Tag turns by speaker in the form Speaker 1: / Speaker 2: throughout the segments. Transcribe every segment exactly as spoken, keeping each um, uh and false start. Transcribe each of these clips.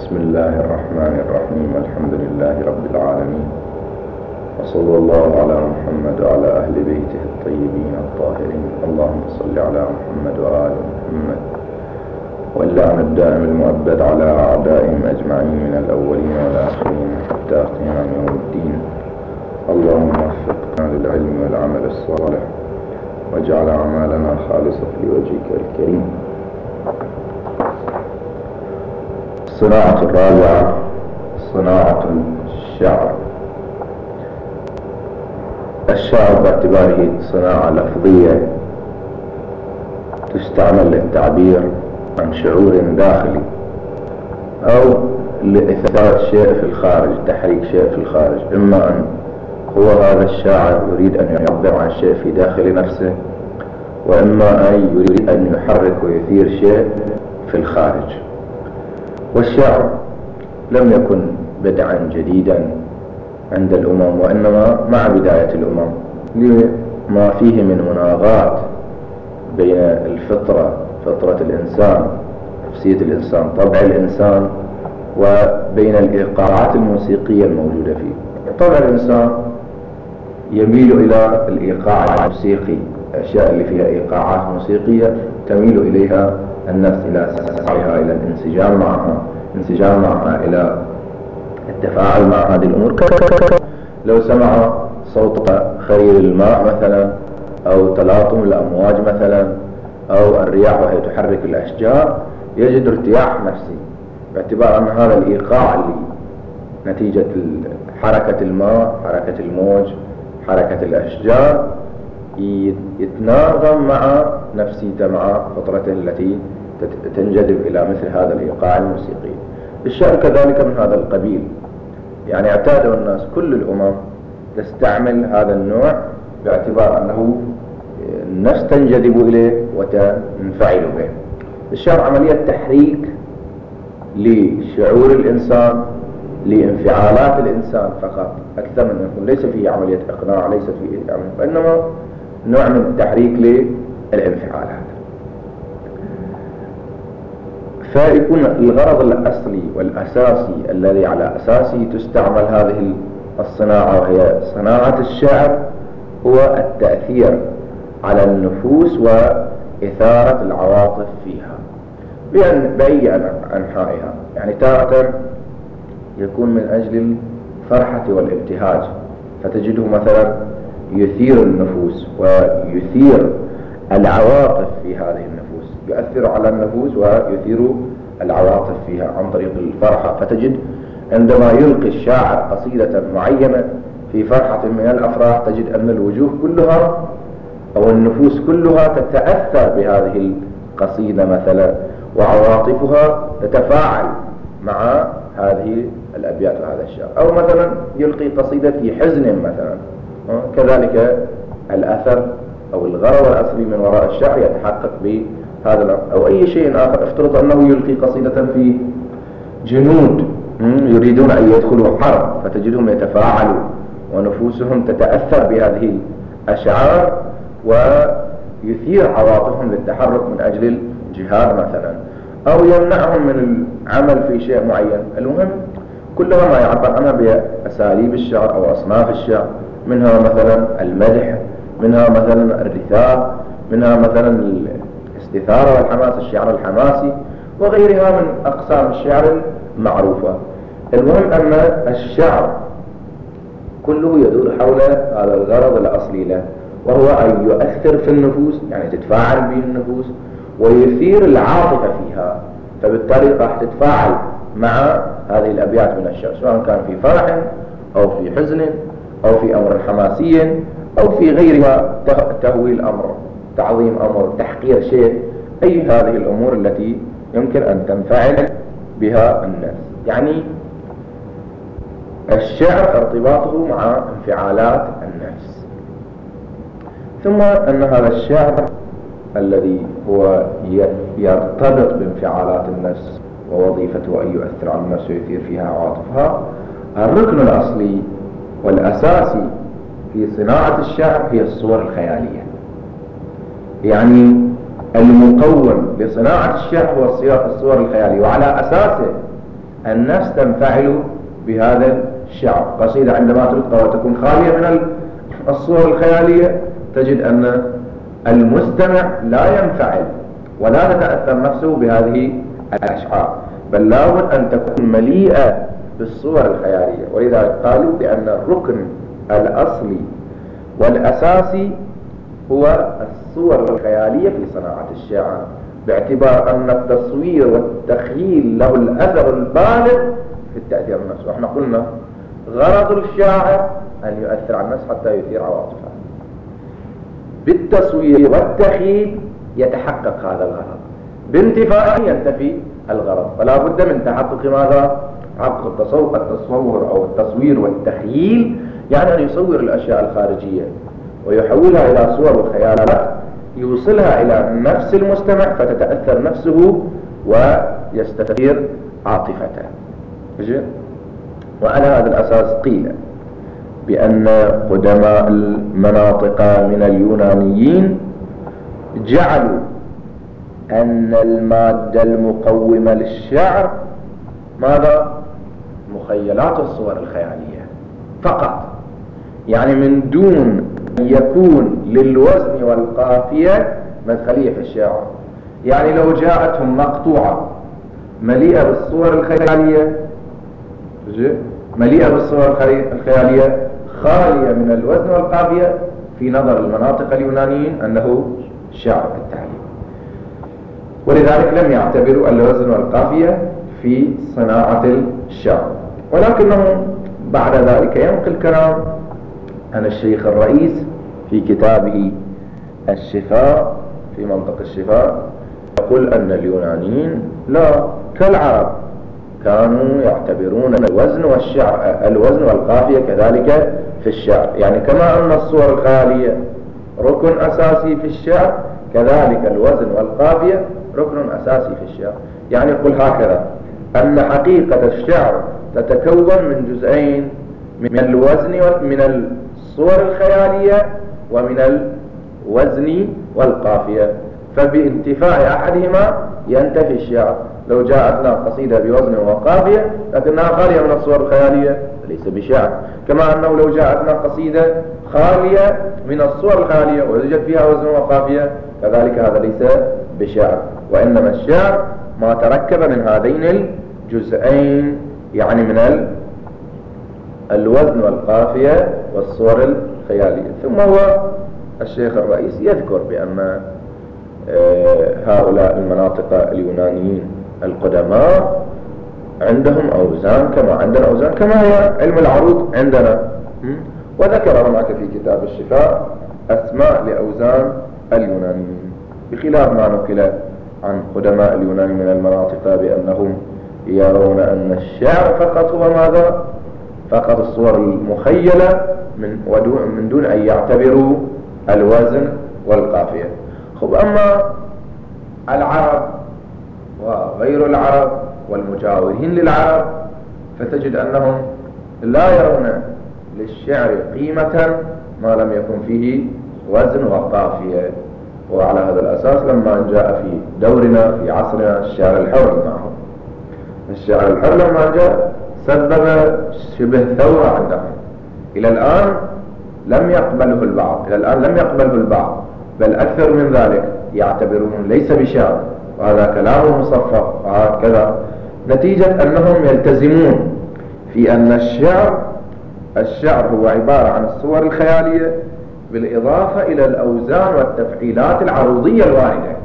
Speaker 1: بسم الله الرحمن الرحيم. الحمد لله رب العالمين، وصلى الله على محمد وعلى أهل بيته الطيبين الطاهرين. اللهم صل على محمد وآل محمد، واللعن الدائم المؤبد على أعدائهم أجمعين من الأولين والآخرين حتى قيام يوم الدين. اللهم وفقنا للعلم والعمل الصالح، واجعل أعمالنا خالصة لوجهك الكريم. الصناعة الرابعة صناعة الشعر. الشعر باعتباره صناعة لفظية تستعمل للتعبير عن شعور داخلي أو لإثارة شيء في الخارج، تحريك شيء في الخارج. إما أن هو هذا الشاعر يريد أن يعبر عن شيء في داخل نفسه، وإما أن يريد أن يحرك ويثير شيء في الخارج. والشعر لم يكن بدعا جديدا عند الأمم، وإنما مع بداية الأمم لما فيه من مناغات بين الفطرة، فطرة الإنسان، نفسية الإنسان، طبع الإنسان، وبين الإيقاعات الموسيقية الموجودة فيه. طبع الإنسان يميل إلى الإيقاع الموسيقي، الأشياء اللي فيها إيقاعات موسيقية تميل إليها النفس، إلى سعيها إلى الانسجام معها، انسجام معها إلى التفاعل مع هذه الأمور. لو سمع صوت خرير الماء مثلا، أو تلاطم الأمواج مثلا، أو الرياح وهي تحرك الأشجار، يجد ارتياح نفسي، باعتبار أن هذا الإيقاع اللي نتيجة حركة الماء، حركة الموج، حركة الأشجار، يتناغم مع نفسيته، مع فطرته التي تنجذب إلى مثل هذا الإيقاع الموسيقي. الشعر كذلك من هذا القبيل، يعني اعتاد الناس كل الأمم تستعمل هذا النوع باعتبار أنه النفس تنجذب إليه وتنفعل به. الشعر عملية تحريك لشعور الإنسان، لانفعالات الإنسان فقط، أكثر من يكون ليس فيه عملية إقناع، ليس فيه عملية، وإنما نوع من التحريك للانفعالات. فيكون الغرض الأصلي والأساسي الذي على أساسه تستعمل هذه الصناعة، وهي صناعة الشعر، هو التأثير على النفوس وإثارة العواطف فيها بأي أنحائها. يعني تارة يكون من أجل الفرحة والابتهاج، فتجده مثلا يثير النفوس ويثير العواطف في هذه النفوس، يؤثر على النفوس ويثير العواطف فيها عن طريق الفرحة. فتجد عندما يلقي الشاعر قصيدة معينة في فرحة من الأفراح، تجد أن الوجوه كلها أو النفوس كلها تتأثر بهذه القصيدة مثلا، وعواطفها تتفاعل مع هذه الأبيات وهذا الشعر. أو مثلا يلقي قصيدة في حزن مثلا، كذلك الأثر أو الغرض الأصلي من وراء الشعر يتحقق بهذا الأمر. أو أي شيء آخر، افترض أنه يلقي قصيدة في جنود يريدون أن يدخلوا حرب، فتجدهم يتفاعلوا ونفوسهم تتأثر بهذه الأشعار ويثير عواطفهم للتحرك من أجل الجهاد مثلا، أو يمنعهم من العمل في شيء معين. المهم كلها ما يعبر عنها بأساليب الشعر أو أصناف الشعر، منها مثلا المدح، منها مثلا الرثاء، منها مثلا الاستثارة والحماس، الشعر الحماسي، وغيرها من أقسام الشعر المعروفة. المهم أن الشعر كله يدور حول هذا الغرض الأصلي له، وهو أن يؤثر في النفوس، يعني تتفاعل به النفوس ويثير العاطفة فيها، فبالتالي راح تتفاعل مع هذه الأبيات من الشعر، سواء كان في فرح أو في حزن أو في أمر حماسي أو في غيرها، تهويل أمر، تعظيم أمر، تحقير شيء، أي هذه الأمور التي يمكن أن تنفعل بها الناس. يعني الشعر ارتباطه مع انفعالات النفس. ثم أن هذا الشعر الذي هو يرتبط بانفعالات النفس ووظيفته أن يؤثر على النفس ويثير فيها عواطفها، الركن الأصلي والأساسي في صناعة الشعر هي الصور الخيالية. يعني المقوم لصناعة الشعر هو الصور الخيالية، وعلى أساسه النفس تنفعل بهذا الشعر. قصيدة عندما تلقى وتكون خالية من الصور الخيالية تجد أن المستمع لا ينفعل ولا تتأثر نفسه بهذه الأشعار، بل لابد أن تكون مليئة بالصور الخيالية. ولذلك قالوا بأن الركن الأصلي والأساسي هو الصور الخيالية في صناعة الشعر، باعتبار أن التصوير والتخييل له الأثر البالغ في التأثير النفسي. وإحنا قلنا غرض الشاعر أن يؤثر على الناس حتى يثير عواطفه. بالتصوير والتخييل يتحقق هذا الغرض، بانتفاء ينتفي الغرض. فلا بد من تحقق ماذا؟ تحقق التصور, التصور أو التصوير والتخييل، يعني أن يصور الأشياء الخارجية ويحولها إلى صور وخيالات يوصلها إلى نفس المستمع فتتأثر نفسه ويستثير عاطفته. وعلى هذا الأساس قيل بأن قدماء المناطق من اليونانيين جعلوا أن المادة المقومة للشعر ماذا؟ مخيلات الصور الخيالية فقط، يعني من دون أن يكون للوزن والقافية مدخلية في الشعر. يعني لو جاءتهم مقطوعة مليئة بالصور الخيالية مليئة بالصور الخيالية خالية من الوزن والقافية، في نظر المناطق اليونانيين أنه شعر بالتالي. ولذلك لم يعتبروا الوزن والقافية في صناعة الشعر. ولكنه بعد ذلك ينقل كلام عن الشيخ الرئيس في كتابه الشفاء في منطق الشفاء، يقول أن اليونانيين لا كالعرب كانوا يعتبرون الوزن والشعر الوزن والقافية كذلك في الشعر. يعني كما أن الصور الخيالية ركن أساسي في الشعر، كذلك الوزن والقافية ركن أساسي في الشعر. يعني يقول هكذا أن حقيقة الشعر تتكون من جزئين، من الوزن من الصور الخيالية ومن الوزن والقافية، فبانتفاء أحدهما ينتفي الشعر. لو جاءتنا قصيدة بوزن وقافية لكنها خالية من الصور الخيالية ليس بشعر، كما أنه لو جاءتنا قصيدة خالية من الصور الخيالية ويوجد فيها وزن وقافية كذلك هذا ليس بشعر. وإنما الشعر ما تركب من هذين الجزئين، يعني من الوزن والقافية والصور الخيالية. ثم هو الشيخ الرئيس يذكر بأن هؤلاء المناطق اليونانيين القدماء عندهم أوزان كما عندنا أوزان، كما هي علم العروض عندنا. وذكر هناك في كتاب الشفاء أسماء لأوزان اليونانيين، بخلاف ما نقل عن قدماء اليونان من المناطق بأنهم يرون أن الشعر فقط هو ماذا؟ فقط الصور المخيلة من, من دون أن يعتبروا الوزن والقافية. خب أما العرب وغير العرب والمجاورين للعرب فتجد أنهم لا يرون للشعر قيمة ما لم يكن فيه وزن وقافية. وعلى هذا الأساس لما جاء في دورنا في عصرنا الشعر الحر معهم، الشعر الحر لما جاء سبب شبه ثورة عندهم. إلى الآن لم يقبله البعض إلى الآن لم يقبله البعض بل أكثر من ذلك يعتبرون ليس بشعر، وهذا كلام مصفى وهكذا، نتيجة أنهم يلتزمون في أن الشعر الشعر هو عبارة عن الصور الخيالية بالإضافة إلى الأوزان والتفعيلات العروضية الواردة،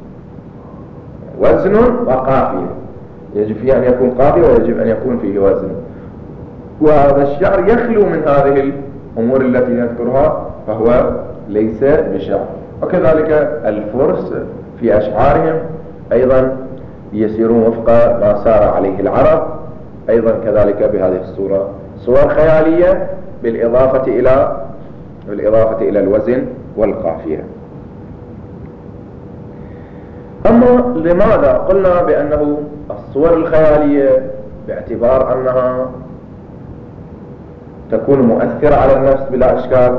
Speaker 1: وزن وقافية، يجب فيه أن يكون قافية ويجب أن يكون فيه وزن. وهذا الشعر يخلو من هذه الأمور التي نذكرها فهو ليس بشعر. وكذلك الفرس في أشعارهم أيضا يسيرون وفق ما سار عليه العرب، أيضا كذلك بهذه الصورة صور خيالية بالإضافة إلى بالإضافة إلى الوزن والقافية. أما لماذا قلنا بأنه الصور الخيالية باعتبار أنها تكون مؤثرة على النفس بلا إشكال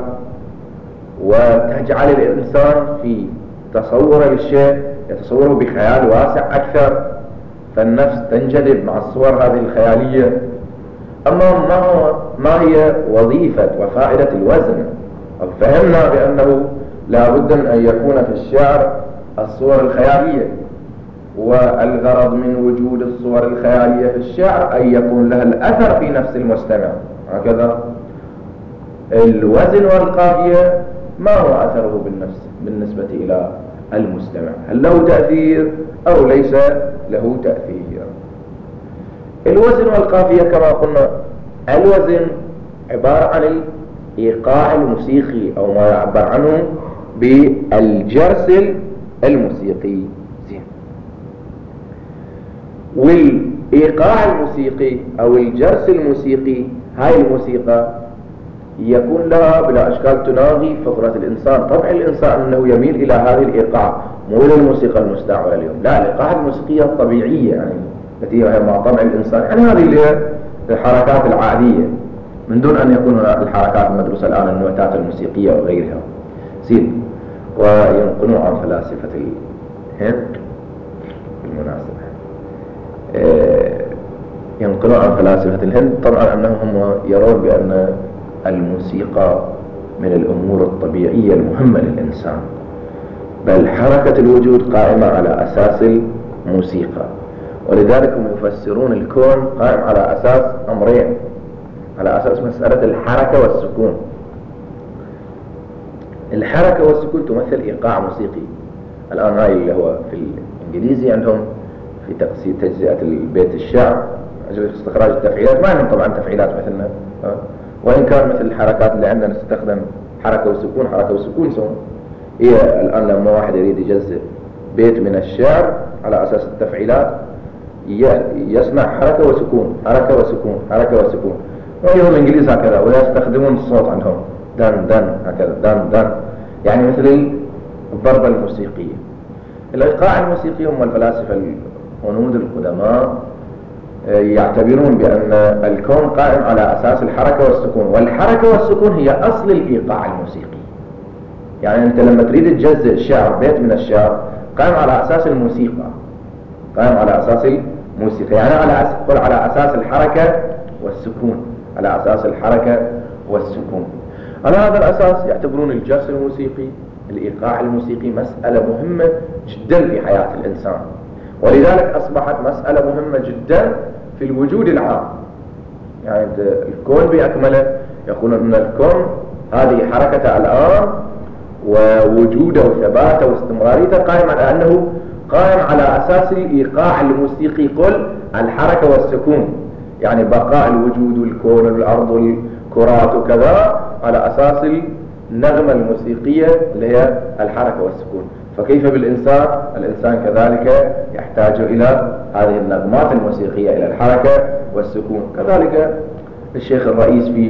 Speaker 1: وتجعل الإنسان في تصور للشيء يتصوره بخيال واسع أكثر، فالنفس تنجذب مع الصور هذه الخيالية. أما ما هو ما هي وظيفة وفائدة الوزن؟ فهمنا بأنه لا بد من أن يكون في الشعر الصور الخيالية، والغرض من وجود الصور الخيالية في الشعر أن يكون لها الأثر في نفس المستمع. هكذا الوزن والقافية ما هو أثره بالنفس بالنسبة إلى المستمع؟ هل له تأثير أو ليس له تأثير؟ الوزن والقافية كما قلنا، الوزن عبارة عن الإيقاع الموسيقي أو ما يعبر عنه بالجرس الموسيقي. والإيقاع الموسيقي أو الجرس الموسيقي، هاي الموسيقى يكون لها بلا أشكال تناغي فطرة الإنسان. طبع الإنسان أنه يميل إلى هذه الإيقاع، مو إلى الموسيقى المستعملة اليوم، لا، الإيقاع الموسيقية الطبيعية يعني التي هي مع طبع الإنسان، يعني هذه اللي هي الحركات العادية من دون أن يكون الحركات المدروسة الآن النوتات الموسيقية وغيرها. زين. وينقلوا عن فلاسفة الهند بالمناسبة، ينقلوا عن فلاسفة الهند طبعا أنهم يرون بأن الموسيقى من الأمور الطبيعية المهمة للإنسان، بل حركة الوجود قائمة على أساس الموسيقى، ولذلك هم يفسرون الكون قائم على أساس أمرين، على أساس مسألة الحركة والسكون. الحركة والسكون تمثل إيقاع موسيقي. الآن هاي اللي هو في الإنجليزي عندهم في تقسيم تجزئة البيت الشعر، أجل استخراج التفعيلات، ما عندهم طبعا تفعيلات مثلنا، وإن كان مثل الحركات اللي عندنا نستخدم حركة وسكون حركة وسكون سون. هي الآن لما واحد يريد يجزئ بيت من الشعر على أساس التفعيلات يصنع حركة وسكون حركة وسكون حركة وسكون، وهم الإنجليز هكذا، ويستخدمون الصوت عندهم دن دن هكذا دن دن، يعني مثل الضربة الموسيقية. الإيقاع الموسيقي هم الفلاسفة الهنود القدماء يعتبرون بأن الكون قائم على أساس الحركة والسكون، والحركة والسكون هي أصل الإيقاع الموسيقي. يعني أنت لما تريد تجزئ شعر بيت من الشعر قائم على أساس الموسيقى، قائم على أساس الموسيقى، يعني على أساس على أساس الحركة والسكون، على أساس الحركة والسكون. على هذا الأساس يعتبرون الجرس الموسيقي الإيقاع الموسيقي مسألة مهمة جدا في حياة الإنسان، ولذلك أصبحت مسألة مهمة جدا في الوجود العام. يعني الكون بأكمله يقولون أن الكون هذه حركته الآن ووجوده وثباته واستمراريته قائم على أنه قائم على أساس الإيقاع الموسيقي، قل الحركة والسكون، يعني بقاء الوجود والكون والأرض والكرات وكذا على أساس النغمة الموسيقية اللي هي الحركة والسكون. فكيف بالإنسان؟ الإنسان كذلك يحتاج إلى هذه النغمات الموسيقية، إلى الحركة والسكون. كذلك الشيخ الرئيس في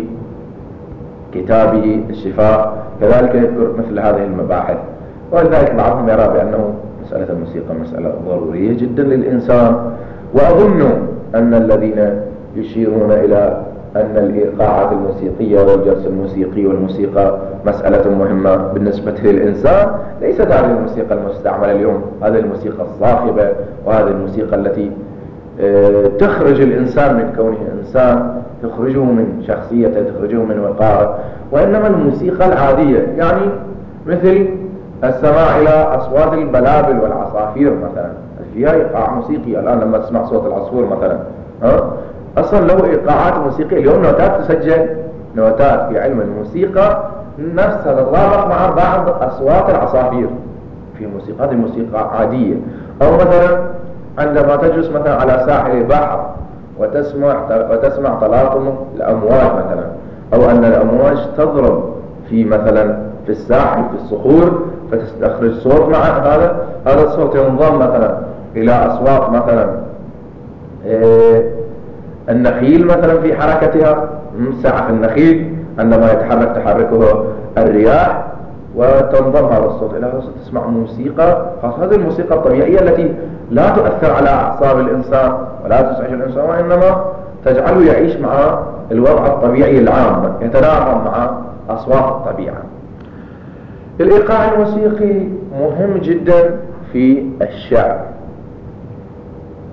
Speaker 1: كتابه الشفاء كذلك يذكر مثل هذه المباحث، ولذلك بعضهم يرى بأنه مسألة الموسيقى مسألة ضرورية جدا للإنسان. وأظن أن الذين يشيرون إلى أن الإيقاعات الموسيقية والجرس الموسيقي والموسيقى مسألة مهمة بالنسبة للإنسان ليست هذه الموسيقى المستعملة اليوم، هذه الموسيقى الصاخبة وهذه الموسيقى التي تخرج الإنسان من كونه إنسان، تخرجه من شخصيته، تخرجه من وقاره، وإنما الموسيقى العادية، يعني مثل السماع إلى أصوات البلابل والعصافير مثلا فيها إيقاع موسيقي. الآن لما تسمع صوت العصفور مثلا ها أصلا له إيقاعات موسيقية. اليوم نوتات تسجل، نوتات في علم الموسيقى نفسها تتطابق مع بعض أصوات العصافير في موسيقى، هذه موسيقى عادية. أو مثلا عندما تجلس مثلا على ساحل البحر وتسمع وتسمع تلاطم الأمواج مثلا، أو أن الأمواج تضرب في مثلا في الساحل في الصخور فتستخرج صوت مع هذا هذا الصوت ينضم مثلا إلى أصوات مثلا إيه النخيل مثلا في حركتها، سعف النخيل عندما يتحرك تحركه الرياح وتنضم هذا الصوت إلى هذا الصوت، تسمع موسيقى خاصة. هذه الموسيقى الطبيعية التي لا تؤثر على أعصاب الإنسان ولا تزعج الإنسان، وإنما تجعله يعيش مع الوضع الطبيعي العام، يتناغم مع أصوات الطبيعة. الإيقاع الموسيقي مهم جدا في الشعر،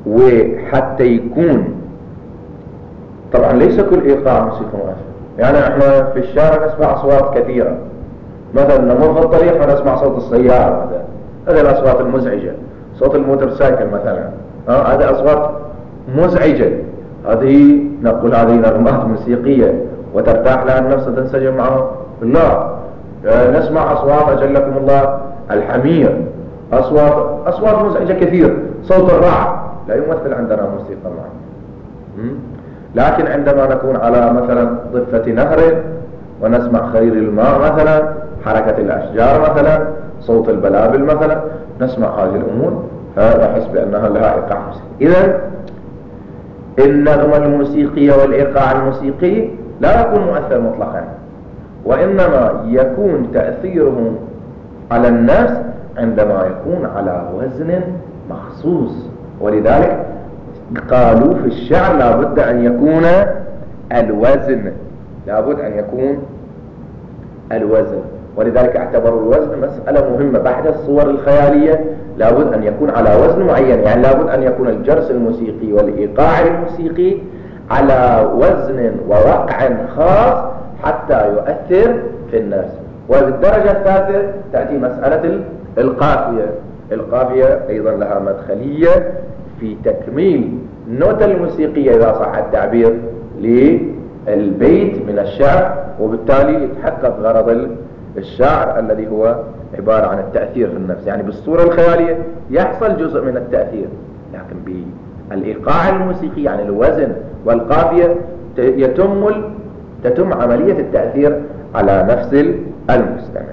Speaker 1: وحتى يكون طبعا ليس كل إيقاع موسيقى مؤثر. يعني احنا في الشارع نسمع أصوات كثيرة، مثلا نمر في الطريق ونسمع صوت السيارة، هذا هذه الأصوات المزعجة، صوت الموتورسايكل مثلا، ها هذه أصوات مزعجة، هذه نقول هذه نغمات موسيقية وترتاح لها النفس وتنسجم معه. لا، نسمع أصوات أجلكم الله الحمير، أصوات أصوات مزعجة كثير، صوت الرعد لا يمثل عندنا موسيقى معه. لكن عندما نكون على مثلا ضفة نهر ونسمع خرير الماء مثلا، حركة الأشجار مثلا، صوت البلابل مثلا، نسمع هذه الأمور، فنحس بأنها لها إيقاع موسيقي. إذن النغمة الموسيقية والإيقاع الموسيقي لا يكون مؤثر مطلقا، وإنما يكون تأثيره على النفس عندما يكون على وزن مخصوص. ولذلك قالوا في الشعر لابد أن يكون الوزن، لابد أن يكون الوزن، ولذلك اعتبروا الوزن مسألة مهمة. بعد الصور الخيالية لابد أن يكون على وزن معين، يعني لابد أن يكون الجرس الموسيقي والإيقاع الموسيقي على وزن ووقع خاص حتى يؤثر في الناس. وبالدرجة الثالثة تأتي مسألة القافية. القافية أيضا لها مدخلية في تكميل النوتة الموسيقية إذا صح التعبير للبيت من الشعر، وبالتالي يتحقق غرض الشعر الذي هو عبارة عن التأثير في النفس. يعني بالصورة الخيالية يحصل جزء من التأثير، لكن بالإيقاع الموسيقي يعني الوزن والقافية يتم تتم عملية التأثير على نفس المستمع.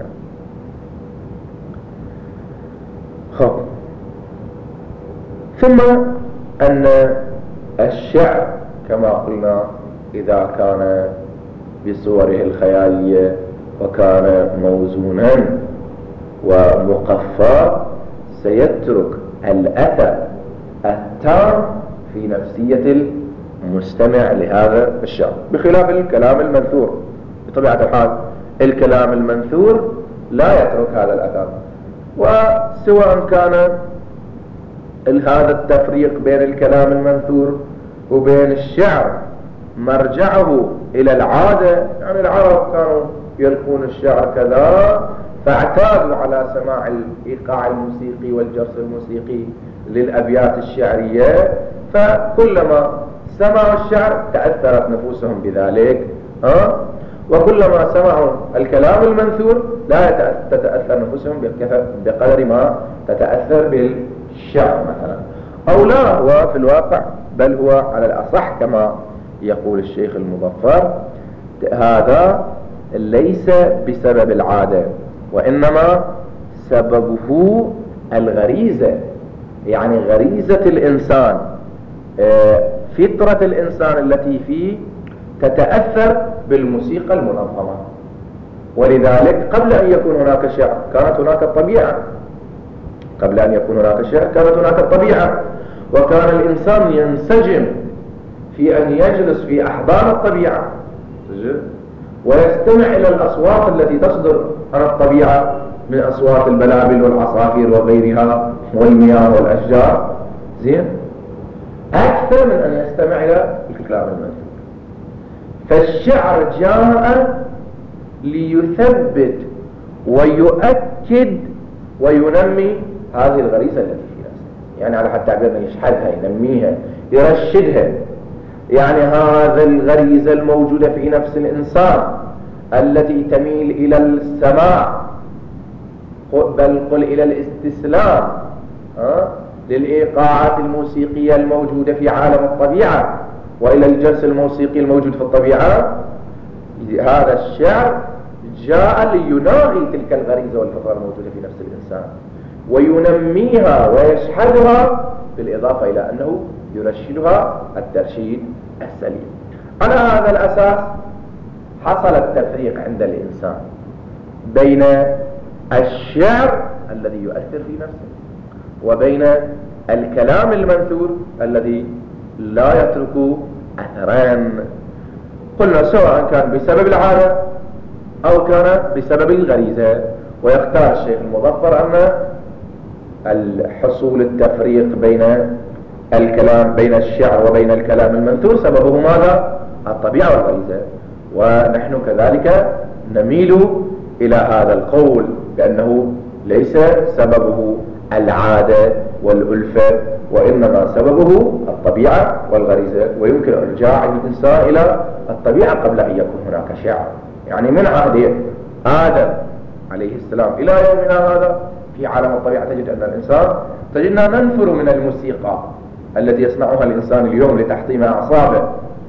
Speaker 1: خب. ثم أن الشعر كما قلنا إذا كان بصوره الخيالية وكان موزونا ومقفى سيترك الأثر التام في نفسية المستمع لهذا الشعر، بخلاف الكلام المنثور. بطبيعة الحال الكلام المنثور لا يترك هذا الأثر، وسواء كان هذا التفريق بين الكلام المنثور وبين الشعر مرجعه إلى العادة. يعني العرب كانوا يلقون الشعر كذا، فاعتادوا على سماع الإيقاع الموسيقي والجرس الموسيقي للأبيات الشعرية، فكلما سمعوا الشعر تأثرت نفوسهم بذلك، ها؟ وكلما سمعوا الكلام المنثور لا تتأثر نفوسهم بقدر ما تتأثر بالشعر مثلا، أو لا. هو في الواقع بل هو على الأصح كما يقول الشيخ المظفر هذا ليس بسبب العادة، وإنما سببه الغريزة. يعني غريزة الإنسان، فطرة الإنسان التي فيه تتأثر بالموسيقى المنظمة. ولذلك قبل أن يكون هناك شعر كانت هناك الطبيعة، قبل أن يكون هناك شعر كانت هناك الطبيعة، وكان الإنسان ينسجم في أن يجلس في أحضان الطبيعة ويستمع إلى الأصوات التي تصدر عن الطبيعة من أصوات البلابل والعصافير وغيرها والمياه والأشجار، زين، أكثر من أن يستمع إلى الكلام المنثور. فالشعر جاء ليثبت ويؤكد وينمي هذه الغريزة التي في نفسه، يعني على حد تعبيرنا يشحذها، ينميها، يرشدها. يعني هذا الغريزة الموجودة في نفس الإنسان التي تميل إلى السماع، بل قل إلى الاستسلام ها؟ للإيقاعات الموسيقية الموجودة في عالم الطبيعة وإلى الجرس الموسيقي الموجود في الطبيعة. هذا الشعر جاء ليناغي تلك الغريزة والفطرة الموجودة في نفس الإنسان وينميها ويشحذها، بالإضافة إلى أنه يرشدها الترشيد السليم. على هذا الأساس حصل التفريق عند الإنسان بين الشعر الذي يؤثر في نفسه وبين الكلام المنثور الذي لا يترك أثران. قلنا سواء كان بسبب العادة أو كان بسبب الغريزة. ويختار الشيخ المظفر أن الحصول التفريق بين الكلام بين الشعر وبين الكلام المنثور سببه ماذا؟ الطبيعة والغريزة. ونحن كذلك نميل إلى هذا القول بأنه ليس سببه العادة والألفة، وإنما سببه الطبيعة والغريزة، ويمكن إرجاع الإنسان إلى الطبيعة قبل أن يكون هناك شعر. يعني من عهد آدم عليه السلام إلى يومنا هذا في عالم الطبيعة تجد أن الإنسان تجدنا ننفر من الموسيقى التي يصنعها الإنسان اليوم لتحطيم أعصابه،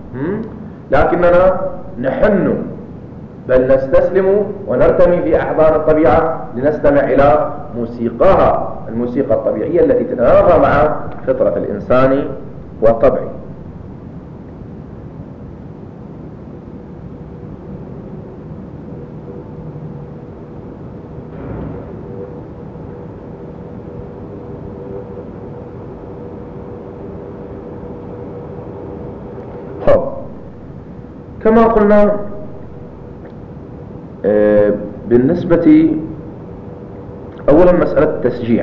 Speaker 1: لكننا نحن بل نستسلم ونرتمي في أحضان الطبيعة لنستمع إلى موسيقاها، الموسيقى الطبيعية التي تتناغم مع فطرة الإنسان وطبعه. كما قلنا بالنسبة أولا مسألة التسجيع،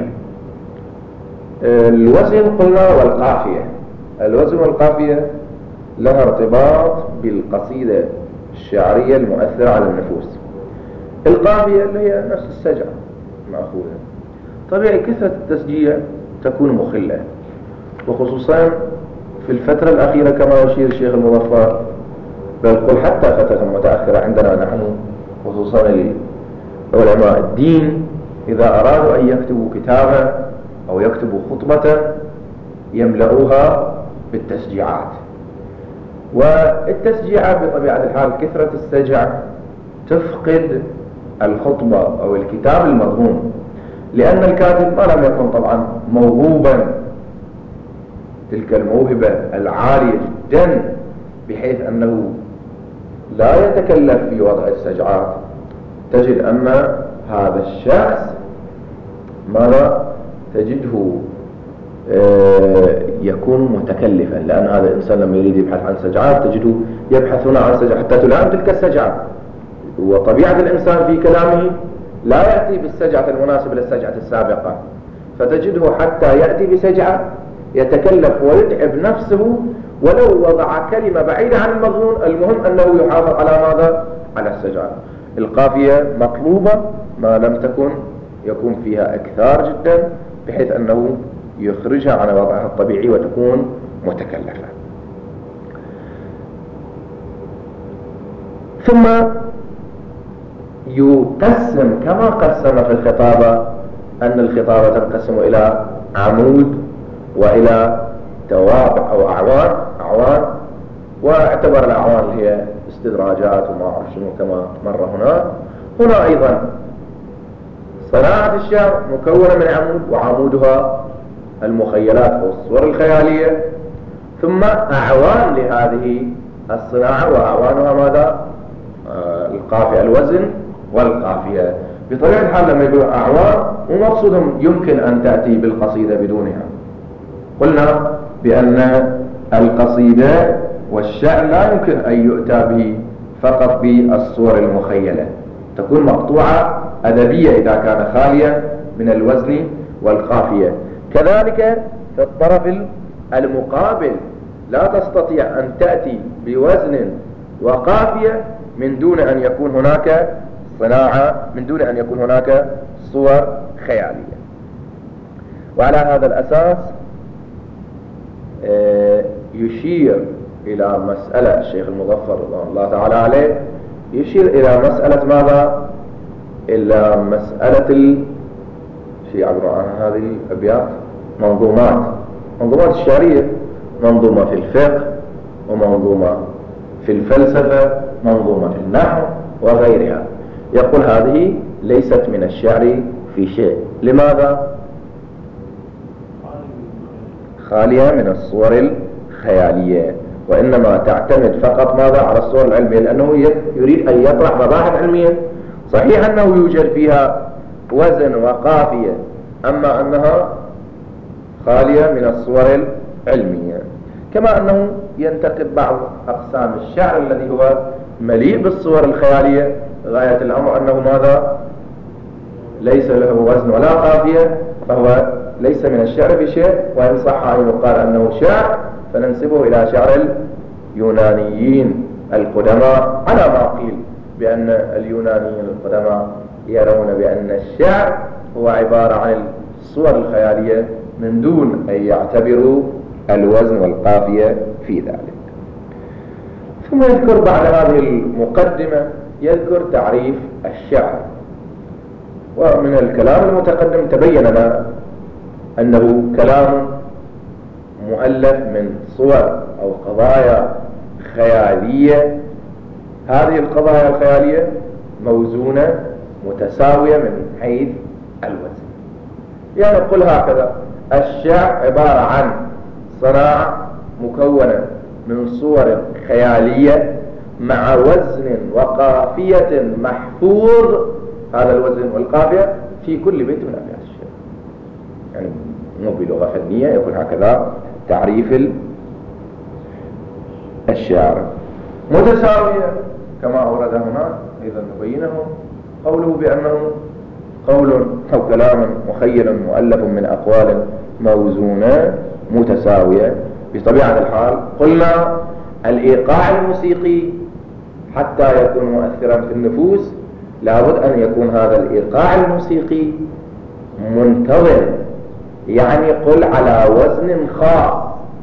Speaker 1: الوزن قلنا والقافية، الوزن والقافية لها ارتباط بالقصيدة الشعرية المؤثرة على النفوس. القافية اللي هي نفس السجع مأخوذة، طبيعي كثرة التسجيع تكون مخلة، وخصوصا في الفترة الأخيرة كما يشير الشيخ المظفر، بل قل حتى فترة متأخرة عندنا نحن خصوصا علماء الدين إذا أرادوا أن يكتبوا كتابا أو يكتبوا خطبة يملؤوها بالتسجيعات. والتسجيعات بطبيعة الحال كثرة السجع تفقد الخطبة أو الكتاب المضمون، لأن الكاتب ما لم يكن طبعا موهوبا تلك الموهبة العالية جدا بحيث أنه لا يتكلف في وضع السجعات. تجد أن هذا الشخص ماذا تجده يكون متكلفا، لأن هذا الإنسان لما يريد يبحث عن سجعات تجده يبحث هنا عن سجعات حتى تلائم تلك السجعات. وطبيعة الإنسان في كلامه لا يأتي بالسجعة المناسبة للسجعة السابقة، فتجده حتى يأتي بسجعة يتكلف ويتعب نفسه ولو وضع كلمة بعيدة عن المضمون، المهم أنه يحافظ على ماذا؟ على السجعة. القافية مطلوبة ما لم تكن يكون فيها إكثار جدا بحيث أنه يخرجها عن وضعها الطبيعي وتكون متكلفة. ثم يقسم كما قسم في الخطابة أن الخطابة تنقسم إلى عمود وإلى توابع أو أعوان أعوان واعتبر الأعوان هي استدراجات وما أعرف شنو كما مر هنا. هنا أيضا صناعة الشعر مكونة من عمود، وعمودها المخيلات أو الصور الخيالية، ثم أعوان لهذه الصناعة وأعوانها ماذا؟ آه القافية، الوزن والقافية. بطبيعة الحال لما يقول أعوان ومقصودهم يمكن أن تأتي بالقصيدة بدونها. قلنا بأن القصيدة والشعر لا يمكن أن يؤتى به فقط بالصور المخيلة، تكون مقطوعة أدبية إذا كان خاليا من الوزن والقافية. كذلك في الطرف المقابل لا تستطيع أن تأتي بوزن وقافية من دون أن يكون هناك صناعة، من دون أن يكون هناك صور خيالية. وعلى هذا الأساس يشير إلى مسألة الشيخ المظفر رضوان الله تعالى عليه، يشير إلى مسألة ماذا؟ إلى مسألة ال... في عبر عن هذه الأبيات منظومات، منظومات الشعرية، منظومة في الفقه ومنظومة في الفلسفة، منظومة في النحو وغيرها. يقول هذه ليست من الشعر في شيء. لماذا؟ خالية من الصور الخيالية، وإنما تعتمد فقط ماذا؟ على الصور العلمية، لأنه يريد أن يطرح مباحث علمية. صحيح أنه يوجد فيها وزن وقافية، أما أنها خالية من الصور العلمية. كما أنه ينتقد بعض أقسام الشعر الذي هو مليء بالصور الخيالية، غاية الأمر أنه ماذا؟ ليس له وزن ولا قافية، فهو ليس من الشعر بشيء، وإن صح أن يقال أنه شعر فننسبه إلى شعر اليونانيين القدماء، على ما قيل بأن اليونانيين القدماء يرون بأن الشعر هو عبارة عن الصور الخيالية من دون أن يعتبروا الوزن والقافية في ذلك. ثم يذكر بعد هذه المقدمة يذكر تعريف الشعر. ومن الكلام المتقدم تبين لنا أنه كلام مؤلف من صور أو قضايا خيالية، هذه القضايا الخيالية موزونة متساوية من حيث الوزن. يعني نقول هكذا: الشعر عبارة عن صناعة مكونة من صور خيالية مع وزن وقافية محفوظ، هذا الوزن والقافية في كل بيت من أبيات الشعر. يعني مو بلغة فنية، يكون هكذا تعريف الشعر. متساوية كما أورد هنا أيضا نبينه قوله بأنه قول أو كلام مخيل مؤلف من أقوال موزونة متساوية. بطبيعة الحال قلنا الإيقاع الموسيقي حتى يكون مؤثرا في النفوس لابد أن يكون هذا الإيقاع الموسيقي منتظم، يعني قل على وزن خاص،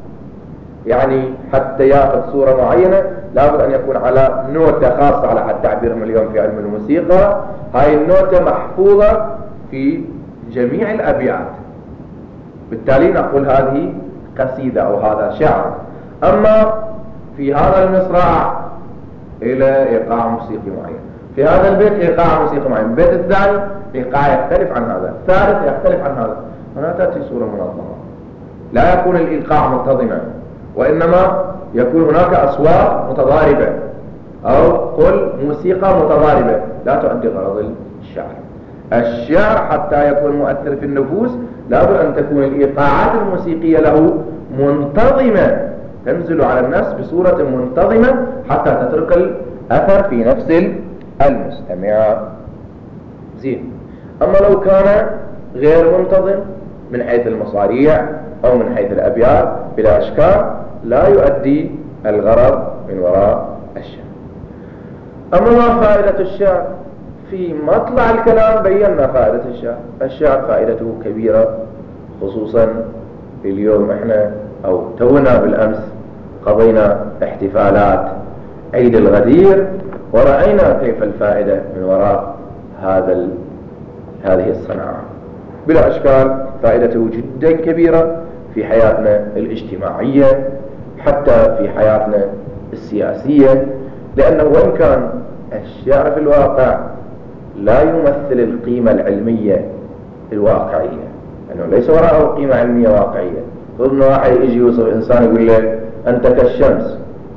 Speaker 1: يعني حتى يأخذ صورة معينة لابد أن يكون على نوتة خاصة على حد تعبيرهم اليوم في علم الموسيقى. هاي النوتة محفوظة في جميع الأبيات، بالتالي نقول هذه قصيدة أو هذا شعر. أما في هذا المصرع إلى إيقاع موسيقي معين، في هذا البيت إيقاع موسيقي معين، البيت الثاني إيقاع يختلف عن هذا، الثالث يختلف عن هذا. هنا تأتي صورة منظمة، لا يكون الإيقاع منتظما، وإنما يكون هناك أصوات متضاربة أو قل موسيقى متضاربة لا تؤدي غرض الشعر. الشعر حتى يكون مؤثر في النفوس لابد أن تكون الإيقاعات الموسيقية له منتظمة، تنزل على الناس بصورة منتظمة حتى تترك الأثر في نفس المستمع. زين. أما لو كان غير منتظم من حيث المصاريع أو من حيث الأبيات بلا أشكال لا يؤدي الغرض من وراء الشعر. أما ما فائدة الشعر؟ في مطلع الكلام بينا فائدة الشعر. الشعر فائدته كبيرة، خصوصا اليوم احنا أو تونا بالأمس قضينا احتفالات عيد الغدير ورأينا كيف الفائدة من وراء هذا ال... هذه الصناعة. بلا أشكال فائدته جدا كبيرة في حياتنا الاجتماعية، حتى في حياتنا السياسية، لأنه وإن كان الشعر في الواقع لا يمثل القيمة العلمية الواقعية، لأنه ليس وراءه قيمة علمية واقعية. ضمن واحد يجي يوصف إنسان يقول له أنت كالشمس،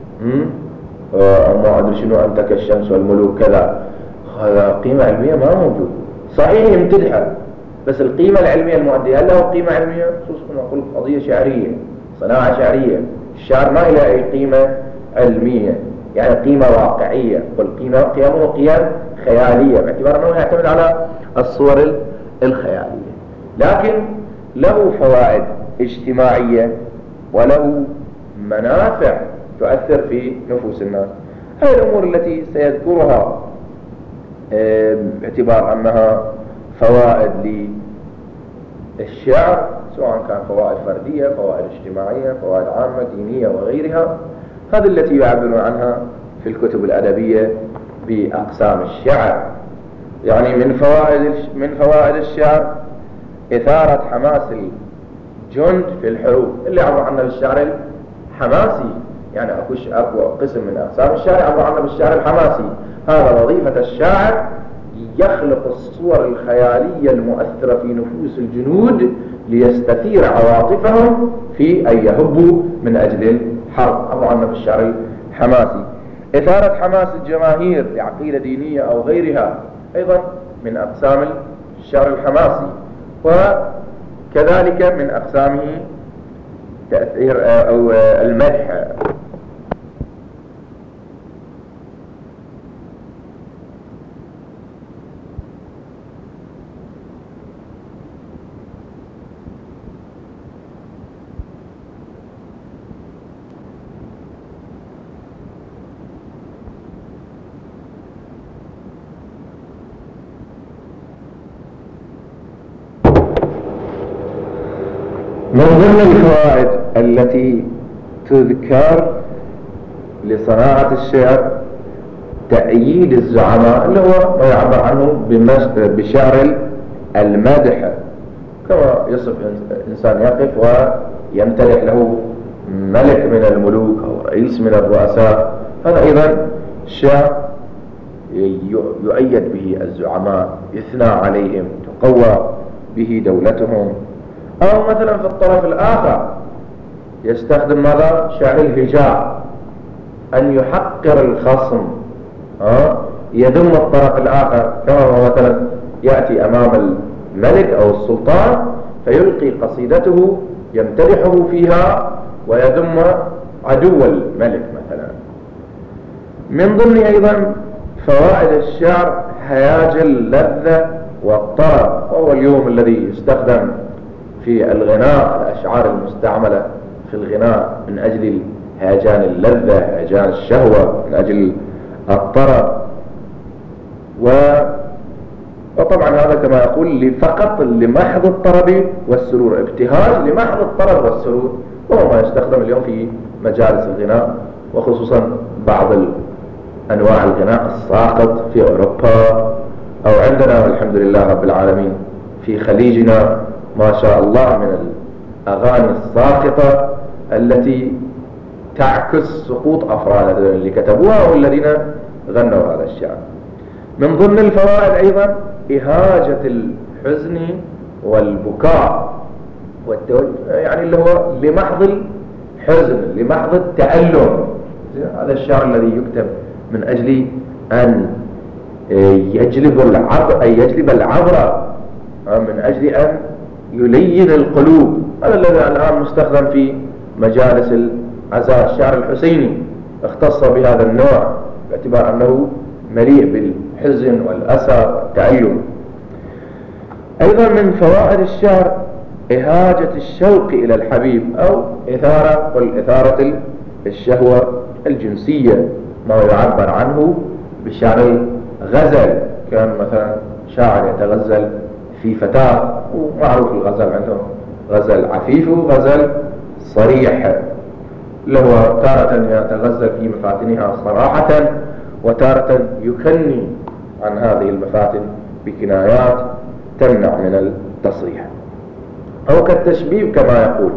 Speaker 1: ما أدري شنو أنت كالشمس والملوك كذا، هذا قيمة علمية ما موجود. صحيح يمتدحه، بس القيمة العلمية المؤدية هل له قيمة علمية؟ خصوصا نقول قضية شعرية، صناعة شعرية، الشعر ما له أي قيمة علمية، يعني قيمة واقعية، والقيمة قيمه قيم خيالية باعتبار أنه يعتمد على الصور الخيالية، لكن له فوائد اجتماعية وله منافع تؤثر في نفوس الناس. هذه الأمور التي سيذكرها باعتبار أنها فوائد للشعر، سواء كان فوائد فردية، فوائد اجتماعية، فوائد عامة دينية وغيرها، هذه التي يعبرون عنها في الكتب الأدبية بأقسام الشعر. يعني من فوائد من فوائد الشعر إثارة حماس الجند في الحروب، اللي عبر عنه بالشعر الحماسي. يعني أكو أكو قسم من أقسام الشعر عبر عنه بالشعر الحماسي. هذا وظيفة الشاعر، يخلق الصور الخيالية المؤثرة في نفوس الجنود ليستثير عواطفهم في أن يهبوا من أجل الحرب. عبر عنه بالشعر الحماسي. إثارة حماس الجماهير لعقيدة دينية أو غيرها أيضا من أقسام الشعر الحماسي. وكذلك من أقسامه تأثير أو المدح. من ضمن الفوائد التي تذكر لصناعة الشعر تأييد الزعماء، اللي هو ما يعبر عنه بشعر المدح، كما يصف إنسان يقف ويمتدح له ملك من الملوك أو رئيس من الرؤساء. هذا أيضا شعر يؤيد به الزعماء، يثنى عليهم، تقوى به دولتهم. أو مثلا في الطرف الآخر يستخدم ماذا؟ شعر الهجاء، أن يحقر الخصم، أه؟ يذم الطرف الآخر، كما هو مثلا يأتي أمام الملك أو السلطان فيلقي قصيدته يمتدحه فيها ويذم عدو الملك مثلا. من ضمن أيضا فوائد الشعر هياج اللذة والطرب، وهو اليوم الذي يستخدم في الغناء، الأشعار المستعملة في الغناء من أجل هيجان اللذة، هيجان الشهوة، من أجل الطرب. و... وطبعا هذا كما يقول فقط لمحض الطرب والسرور، ابتهاج لمحض الطرب والسرور، وهو ما يستخدم اليوم في مجالس الغناء، وخصوصا بعض أنواع الغناء الساقط في أوروبا أو عندنا والحمد لله رب العالمين في خليجنا ما شاء الله من الأغاني الساقطة التي تعكس سقوط أفراد اللي كتبوها والذين غنوا هذا الشعر. من ضمن الفوائد أيضا إهاجة الحزن والبكاء والتوجه، يعني اللي هو لمحض الحزن، لمحض التألم. هذا الشعر الذي يكتب من أجل أن يجلب العبر، أي يجلب العبر، من أجل أن يلين القلوب. هذا الذي الآن مستخدم في مجالس العزاء. الشعر الحسيني اختص بهذا النوع باعتبار أنه مليء بالحزن والأسى والتألم. أيضا من فوائد الشعر إهاجة الشوق إلى الحبيب، أو إثارة والإثارة الشهوة الجنسية، ما يعبر عنه بشعر الغزل. كان مثلا شاعر يتغزل في فتاة، ومعروف الغزل عندهم غزل عفيف وغزل صريح، اللي هو تارة يتغزل في مفاتنها صراحة، وتارة يكني عن هذه المفاتن بكنايات تمنع من التصريح، أو كالتشبيب كما يقول.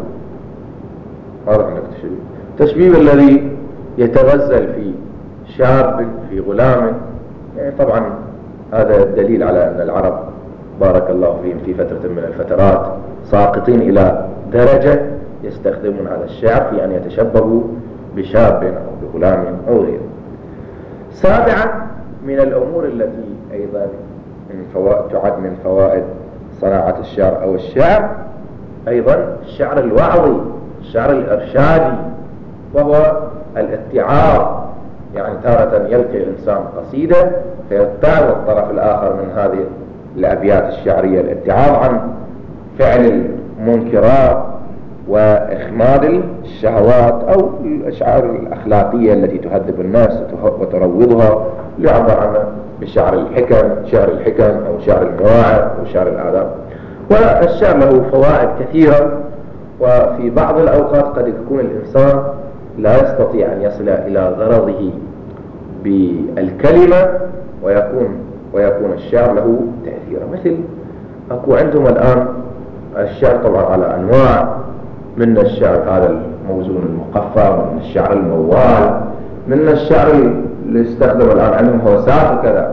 Speaker 1: هذا عندك تشبيب، التشبيب الذي يتغزل في شاب في غلام. يعني طبعا هذا دليل على أن العرب بارك الله فيهم في فترة من الفترات ساقطين إلى درجة يستخدمون هذا الشعر في أن يتشبهوا بشاب أو بغلام أو غيره. سابعا من الأمور التي أيضا من فوائد تعد من فوائد صناعة الشعر أو الشعر أيضا الشعر الوعظي، الشعر الإرشادي، وهو الاتعاظ. يعني تارة يلقي الإنسان قصيدة فيتعظ الطرف الآخر من هذه الأبيات الشعرية، الاتعاظ عن فعل المنكرات وإخماد الشهوات أو الأشعار الأخلاقية التي تهذب الناس وتروضها، ليعبر عنها بشعر الحكم، شعر الحكم أو شعر المواعظ أو شعر الآداب. والشعر له فوائد كثيرة، وفي بعض الأوقات قد يكون الإنسان لا يستطيع أن يصل إلى غرضه بالكلمة، ويكون ويكون الشعر له تأثير. مثل أكو عندهم الآن الشعر طبعا على أنواع، من الشعر هذا الموزون المقفى، من الشعر الموال، من الشعر اللي يستخدم الآن عندهم هوسات وكذا.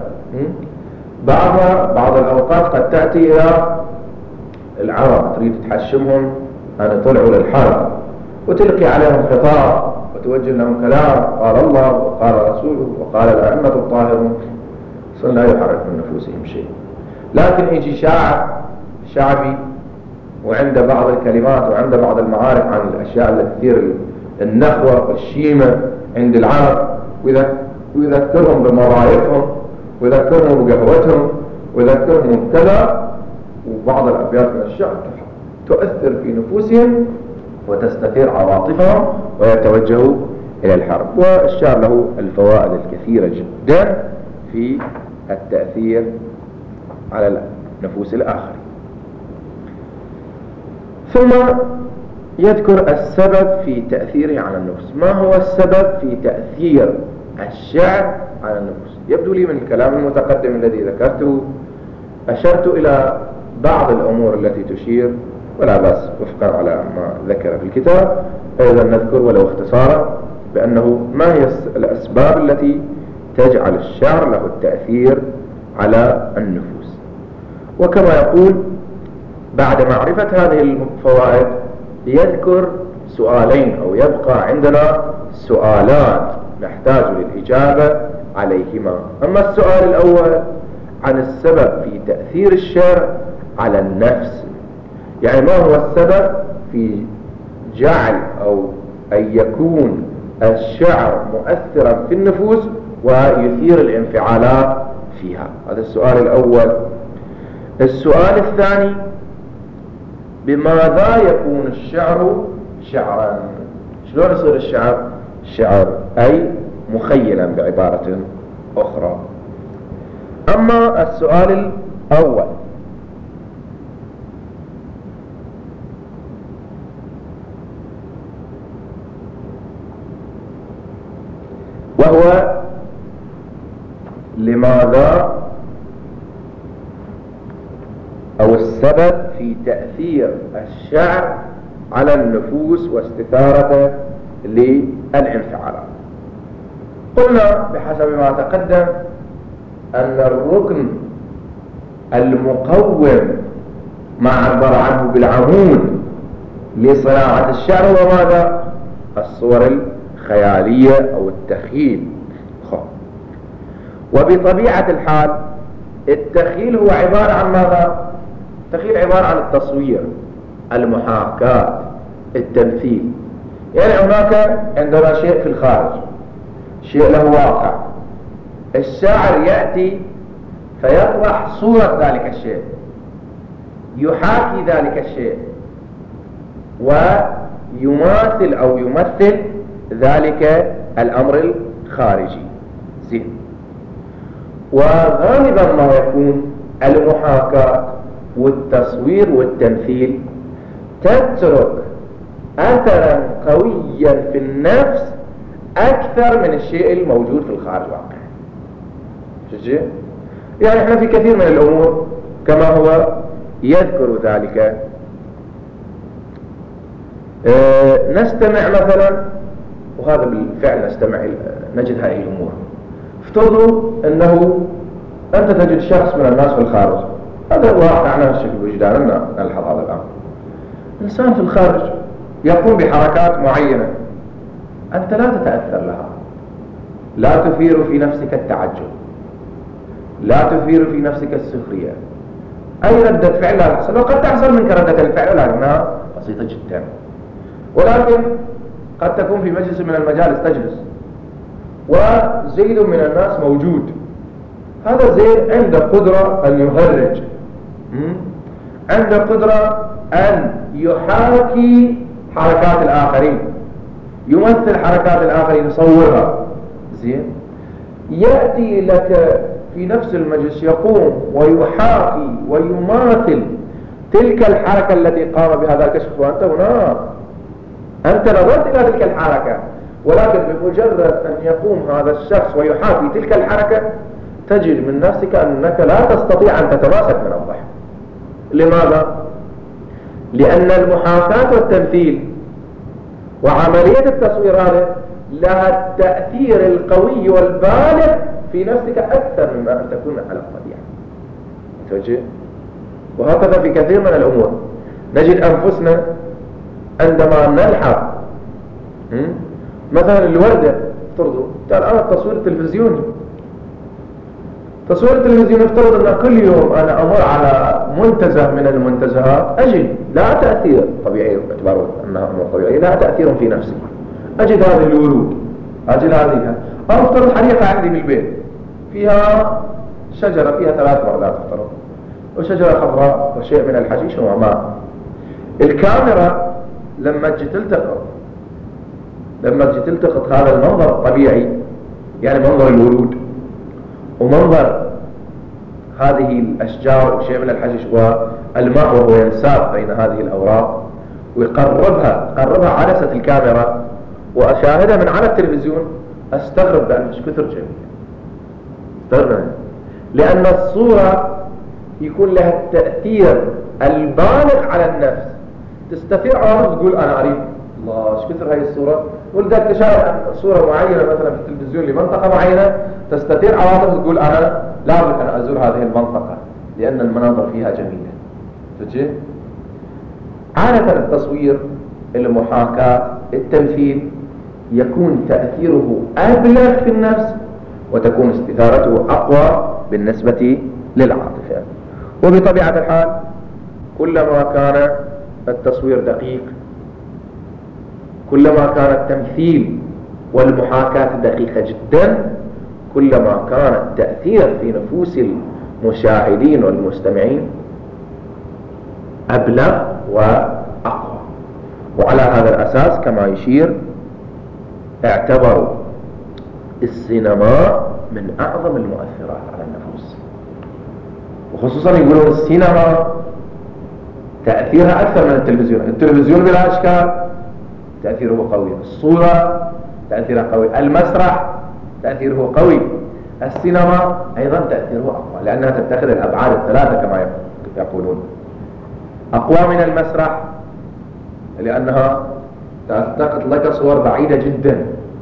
Speaker 1: بعضها بعض الأوقات قد تأتي إلى العرب تريد تحشمهم أن طلعوا للحرب، وتلقي عليهم خطاب وتوجه لهم كلام، قال الله وقال رسوله وقال الأئمة الطاهرون، لا يحرك من نفوسهم شيء. لكن يجي شاعر شعبي وعنده بعض الكلمات وعنده بعض المعارف عن الأشياء التي تثير النخوة والشيمة عند العرب، ويذكرهم بمرايفهم ويذكرهم بقهوتهم ويذكرهم كذا، وبعض الأبيات من الشعر تؤثر في نفوسهم وتستثير عواطفهم ويتوجهوا إلى الحرب. والشعر له الفوائد الكثيرة جدا في التأثير على نفوس الآخر. ثم يذكر السبب في تأثيره على النفس. ما هو السبب في تأثير الشعر على النفس؟ يبدو لي من الكلام المتقدم الذي ذكرته أشرت إلى بعض الأمور التي تشير، ولا بأس وفقا على ما ذكر في الكتاب أيضا نذكر ولو اختصارا بأنه ما هي الأسباب التي تجعل الشعر له التأثير على النفوس. وكما يقول بعد معرفة هذه الفوائد يذكر سؤالين، أو يبقى عندنا سؤالان نحتاج للإجابة عليهما. أما السؤال الأول عن السبب في تأثير الشعر على النفس، يعني ما هو السبب في جعل أو أن يكون الشعر مؤثرا في النفوس ويثير الانفعالات فيها؟ هذا السؤال الأول. السؤال الثاني: بماذا يكون الشعر شعرا؟ شلون يصير الشعر شعر؟ أي مخيلا بعبارة أخرى. أما السؤال الأول وهو لماذا أو السبب في تأثير الشعر على النفوس واستثارته للانفعالات. قلنا بحسب ما تقدم أن الركن المقوم ما عبر عنه بالعمود لصناعة الشعر هو ماذا؟ الصور الخيالية أو التخيل. وبطبيعة الحال التخيل هو عبارة عن ماذا؟ التخيل عبارة عن التصوير، المحاكاة، التمثيل. يعني هناك عندنا شيء في الخارج، شيء له واقع، الشاعر يأتي فيطرح صورة ذلك الشيء، يحاكي ذلك الشيء ويماثل أو يمثل ذلك الأمر الخارجي. زين. وغالبا ما يكون المحاكاة والتصوير والتمثيل تترك أثرا قويا في النفس أكثر من الشيء الموجود في الخارج واقع. شجع؟ يعني احنا في كثير من الأمور كما هو يذكر ذلك اه نستمع مثلا، وهذا بالفعل نستمع نجد هذه الأمور. افترضوا أنه أنت تجد شخص من الناس في الخارج، هذا واقعنا الشكل وجداننا نلحظ هذا الأمر. إنسان في الخارج يقوم بحركات معينة أنت لا تتأثر لها، لا تثير في نفسك التعجب، لا تثير في نفسك السخرية، أي ردة فعل لا تحصل، وقد تحصل منك ردة الفعل لكنها بسيطة جدا. ولكن قد تكون في مجلس من المجالس تجلس وزيد من الناس موجود، هذا زيد عنده قدرة أن يهرج، عنده قدرة أن يحاكي حركات الآخرين، يمثل حركات الآخرين، يصورها. زين. يأتي لك في نفس المجلس يقوم ويحاكي ويماثل تلك الحركة التي قام بها ذاك الشخص، وأنت هناك أنت نظرت إلى تلك الحركة، ولكن بمجرد أن يقوم هذا الشخص ويحاكي تلك الحركة تجد من نفسك أنك لا تستطيع أن تتماسك من الضحك. لماذا؟ لأن المحاكاة والتمثيل وعملية التصوير هذا لها التأثير القوي والبالغ في نفسك أكثر مما أن تكون على الطبيعة. توجه؟ وهكذا في كثير من الأمور نجد أنفسنا عندما نلحظ مثلا الوردة، افترضوا الآن التصوير التلفزيوني، تصوير التلفزيون افترض أن كل يوم أنا أمر على منتزه من المنتزهات أجد لا تأثير طبيعي، باعتبار أنها أمور طبيعية لا تأثير في نفسي، أجد هذه الورود، أجد هذه، أو افترض حديقة عندي في البيت فيها شجرة فيها ثلاث وردات افترض، وشجرة خضراء وشيء من الحشيش وماء. الكاميرا لما تجي تلتقط لما تجي تلتقط هذا المنظر الطبيعي، يعني منظر الورود ومنظر هذه الأشجار وشيء من الحشيش والماء وهو ينساب بين هذه الأوراق، ويقربها قربها عدسة الكاميرا وأشاهدها من على التلفزيون، أستغرب بأن مش كثر جميلة. استغرب لأن الصورة يكون لها التأثير البالغ على النفس، تستطيع عارف تقول أنا أريد الله ايش كثر هاي الصورة، ولذلك تشاهد صورة معينة مثلا في التلفزيون لمنطقة معينة، تستطيع عواطف تقول أنا لا أريد أن أزور هذه المنطقة لأن المناظر فيها جميلة. تجي عادة التصوير، المحاكاة، التمثيل يكون تأثيره أبلغ في النفس وتكون استثارته أقوى بالنسبة للعاطفة. وبطبيعة الحال كلما كان التصوير دقيق، كلما كان التمثيل والمحاكاة دقيقة جدا، كلما كان التأثير في نفوس المشاهدين والمستمعين أبلغ وأقوى. وعلى هذا الأساس كما يشير اعتبروا السينما من أعظم المؤثرات على النفوس، وخصوصا يقولون السينما تأثيرها أكثر من التلفزيون. التلفزيون بلا أشكال تأثيره قوي، الصورة تأثيرها قوي، المسرح تأثيره قوي، السينما أيضا تأثيره أقوى لأنها تتخذ الأبعاد الثلاثة كما يقولون. أقوى من المسرح لأنها تلتقط لك صور بعيدة جدا،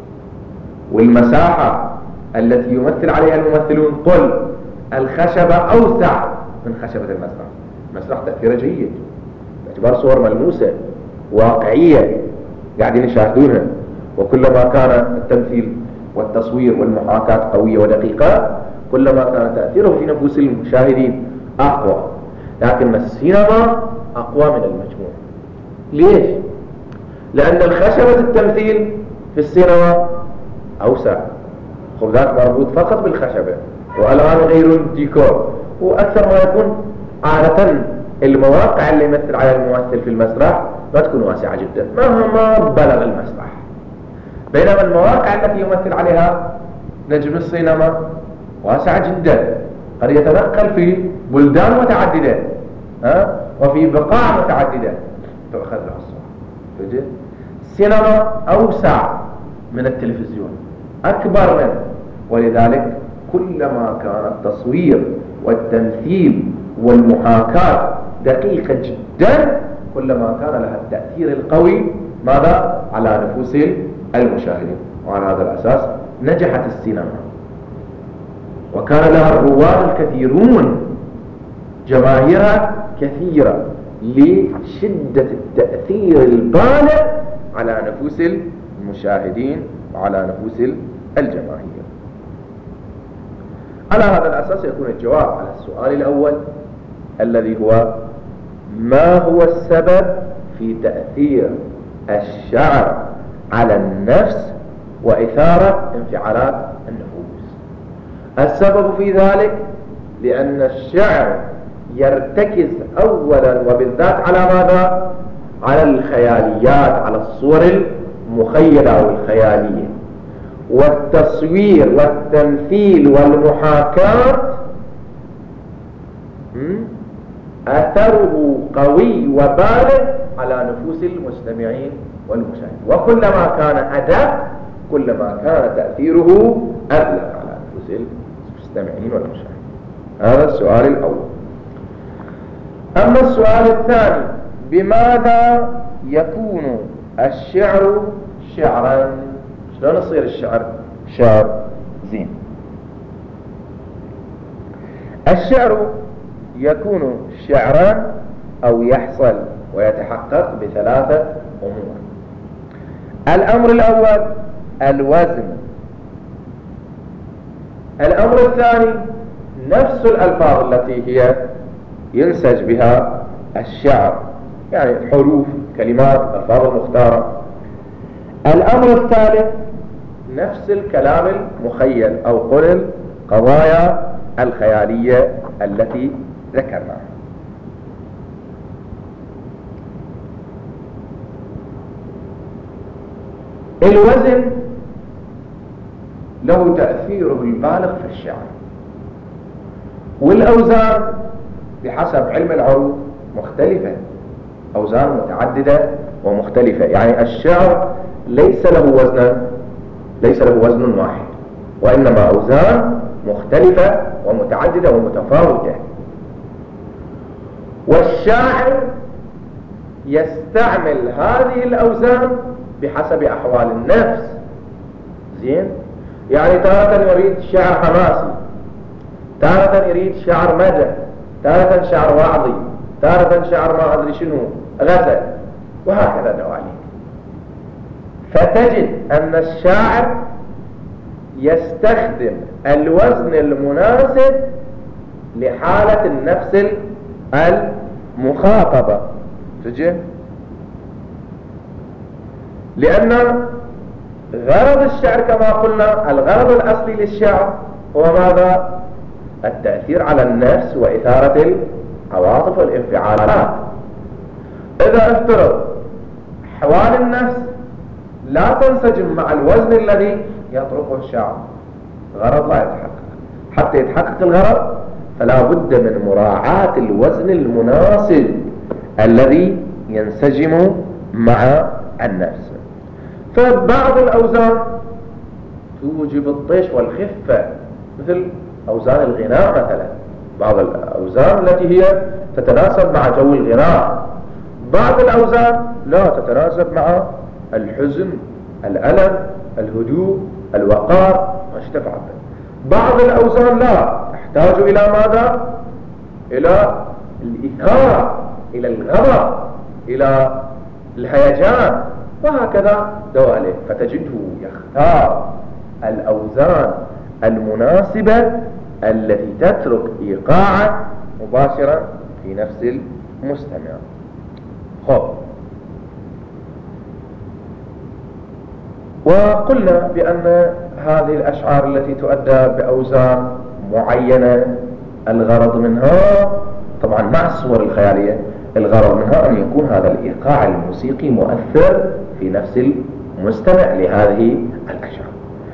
Speaker 1: والمساحة التي يمثل عليها الممثلون قل الخشبة أوسع من خشبة المسرح. المسرح تأثيره جيد باعتبار صور ملموسة واقعية قاعدين يشاهدونها، وكلما كان التمثيل والتصوير والمحاكاة قوية ودقيقة كلما كان تأثيره في نفوس المشاهدين أقوى. لكن السينما أقوى من المجموع. ليش؟ لأن الخشبة التمثيل في السينما أوسع، خب ذاك مربوط فقط بالخشبة، والآن غير الديكور، وأكثر ما يكون عادة المواقع اللي يمثل على الممثل في المسرح ما تكون واسعة جدا مهما بلغ المسرح، بينما المواقع التي يمثل عليها نجم السينما واسعة جدا، قد يتنقل في بلدان متعددة ها وفي بقاع متعددة تؤخذ له الصورة. السينما أوسع من التلفزيون، أكبر منه، ولذلك كلما كان التصوير والتمثيل والمحاكاة دقيقة جدا كلما كان لها التأثير القوي ماذا؟ على نفوس المشاهدين. وعلى هذا الأساس نجحت السينما وكان لها الرواد الكثيرون، جماهيرها كثيرة لشدة التأثير البالغ على نفوس المشاهدين وعلى نفوس الجماهير. على هذا الأساس يكون الجواب على السؤال الأول الذي هو ما هو السبب في تأثير الشعر على النفس وإثارة انفعالات النفوس. السبب في ذلك لأن الشعر يرتكز أولا وبالذات على ماذا؟ على الخياليات، على الصور المخيلة أو الخيالية، والتصوير والتمثيل والمحاكاة أثره قوي وبالغ على نفوس المستمعين والمشاهدين، وكلما كان أداء كلما كان تأثيره أبلغ على نفوس المستمعين والمشاهدين. هذا السؤال الأول. أما السؤال الثاني، بماذا يكون الشعر شعرا؟ شلون يصير الشعر شعر زين؟ الشعر يكون شعرا أو يحصل ويتحقق بثلاثة أمور. الأمر الأول الوزن، الأمر الثاني نفس الألفاظ التي هي ينسج بها الشعر، يعني حروف، كلمات، ألفاظ المختارة. الأمر الثالث نفس الكلام المخيل أو قل القضايا الخيالية التي ذكرناها. الوزن له تأثيره البالغ في الشعر، والأوزان بحسب علم العروض مختلفة، أوزان متعددة ومختلفة. يعني الشعر ليس له وزنا ليس له وزن واحد، وإنما أوزان مختلفة ومتعددة ومتفاوتة. والشاعر يستعمل هذه الأوزان بحسب أحوال النفس. زين؟ يعني تارة يريد شعر حماسي، تارة يريد شعر مدح، تارة شعر وعظي، تارة شعر ما أدري شنو غزل، وهكذا دواليك. فتجد أن الشاعر يستخدم الوزن المناسب لحالة النفس المخاطبة. تجي؟ لأن غرض الشعر كما قلنا، الغرض الأصلي للشعر هو ماذا؟ التأثير على النفس وإثارة العواطف والانفعالات. إذا افترض أحوال النفس لا تنسجم مع الوزن الذي يطرقه الشعر، غرض لا يتحقق. حتى يتحقق الغرض فلا بد من مراعاة الوزن المناسب الذي ينسجم مع النفس. فبعض الأوزان توجب الطيش والخفة، مثل أوزان الغناء مثلا. بعض الأوزان التي هي تتناسب مع جو الغناء، بعض الأوزان لا تتناسب مع الحزن، الألم، الهدوء، الوقار، ما اشتفعت. بعض الأوزان لا تحتاج إلى ماذا؟ إلى الإثارة، إلى الغضب، إلى الهيجان، وهكذا دوالي. فتجده يختار الأوزان المناسبة التي تترك إيقاعا مباشرا في نفس المستمع. خب، وقلنا بأن هذه الأشعار التي تؤدى بأوزان معينة الغرض منها طبعا مع الصور الخيالية، الغرض منها أن يكون هذا الإيقاع الموسيقي مؤثر في نفس المستمع لهذه الأشعار.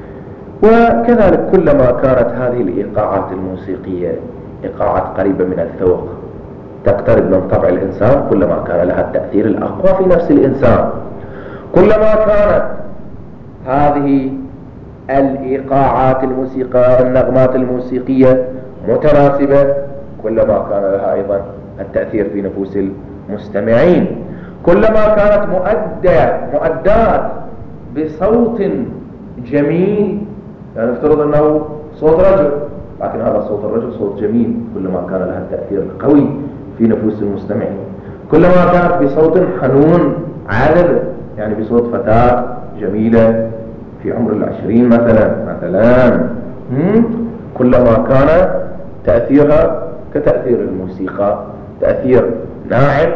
Speaker 1: وكذلك كلما كانت هذه الإيقاعات الموسيقية إيقاعات قريبة من الذوق، تقترب من طبع الإنسان، كلما كان لها التأثير الأقوى في نفس الإنسان. كلما كانت هذه الإيقاعات الموسيقى النغمات الموسيقية متناسبة، كلما كان لها أيضا التأثير في نفوس المستمعين. كلما كانت مؤدة مؤدات بصوت جميل، يعني نفترض أنه صوت رجل، لكن هذا صوت الرجل صوت جميل، كلما كان لها التأثير القوي في نفوس المستمعين. كلما كانت بصوت حنون عذب، يعني بصوت فتاة جميلة في عمر العشرين مثلا مثلا كلما كان تأثيرها كتأثير الموسيقى، تأثير ناعم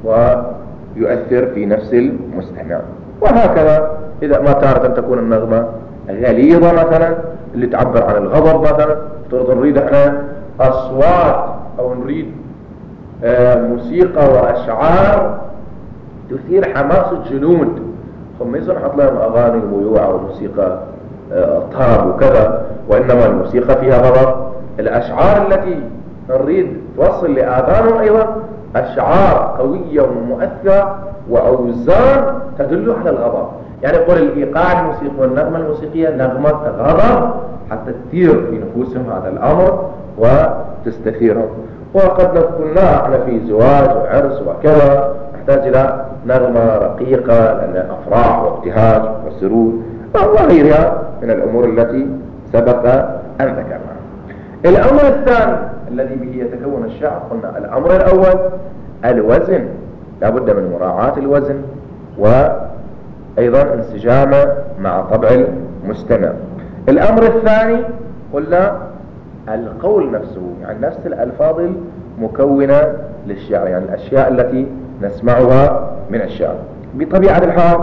Speaker 1: ويؤثر في نفس المستمع. وهكذا إذا ما تارة أن تكون النغمة غليظة مثلا اللي تعبر عن الغضب مثلا، افترض نريد احنا أصوات أو نريد آه موسيقى وأشعار تثير حماس الجنود، هم يصير نحط لهم أغاني الميوعة وموسيقى آه طرب وكذا، وإنما الموسيقى فيها غضب. الأشعار التي نريد توصل لآذانهم أيضا أشعار قوية ومؤثرة وأوزان تدل على الغضب. يعني يقول الإيقاع الموسيقي والنغمة الموسيقية نغمة غضب حتى تثير في نفوسهم هذا الأمر وتستثيرهم. وقد قلنا احنا في زواج وعرس وكذا نحتاج إلى نغمة رقيقة لأن أفراح وابتهاج وسرور وغيرها من الأمور التي سبق أن ذكرناها. الأمر الثاني الذي به يتكون الشعر، قلنا الأمر الأول الوزن، لا بد من مراعاة الوزن وأيضا انسجامه مع طبع المستمع. الأمر الثاني قلنا القول نفسه، يعني نفس الألفاظ المكونة للشعر، يعني الأشياء التي نسمعها من الشعر. بطبيعة الحال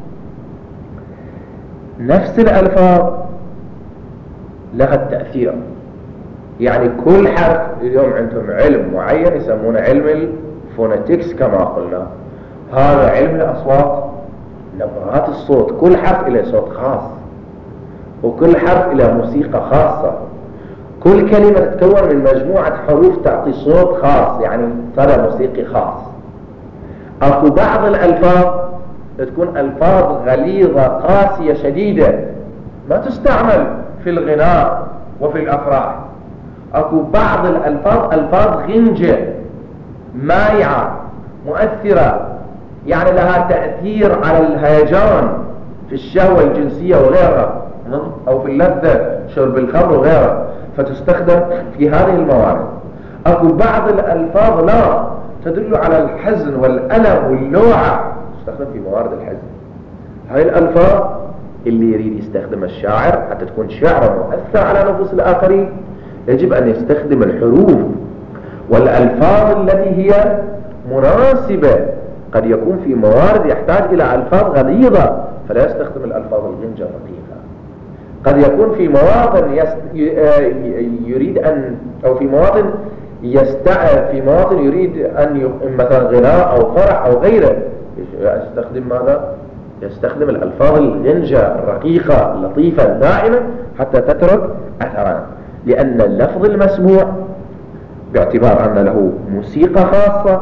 Speaker 1: نفس الألفاظ لها التأثير، يعني كل حرف اليوم عندهم علم معين يسمونه علم الفونيتكس كما قلنا، هذا علم الأصوات، نبرات الصوت، كل حرف له صوت خاص وكل حرف له موسيقى خاصة، كل كلمة تتكون من مجموعة حروف تعطي صوت خاص، يعني طرب موسيقي خاص. أكو بعض الألفاظ تكون ألفاظ غليظة قاسية شديدة ما تستعمل في الغناء وفي الأفراح. أكو بعض الألفاظ ألفاظ غنجة مايعة مؤثرة، يعني لها تأثير على الهيجان في الشهوة الجنسية وغيرها، أو في اللذة شرب الخمر وغيرها، فتستخدم في هذه الموارد. أكو بعض الألفاظ لا تدل على الحزن والألم واللوعة، تستخدم في موارد الحزن. هاي الألفاظ اللي يريد يستخدم الشاعر حتى تكون شعره مؤثر على نفوس الآخرين يجب أن يستخدم الحروف والألفاظ التي هي مناسبة. قد يكون في موارد يحتاج إلى ألفاظ غليظة فلا يستخدم الألفاظ الغنجة الرقيقة. قد يكون في مواطن يريد أن أو في مواطن يستعد في مواطن يريد أن مثلا غناء أو فرح أو غيره، يستخدم ماذا؟ يستخدم الألفاظ الغنجة الرقيقة اللطيفة دائما حتى تترك أثرا، لأن اللفظ المسموع باعتبار أن له موسيقى خاصة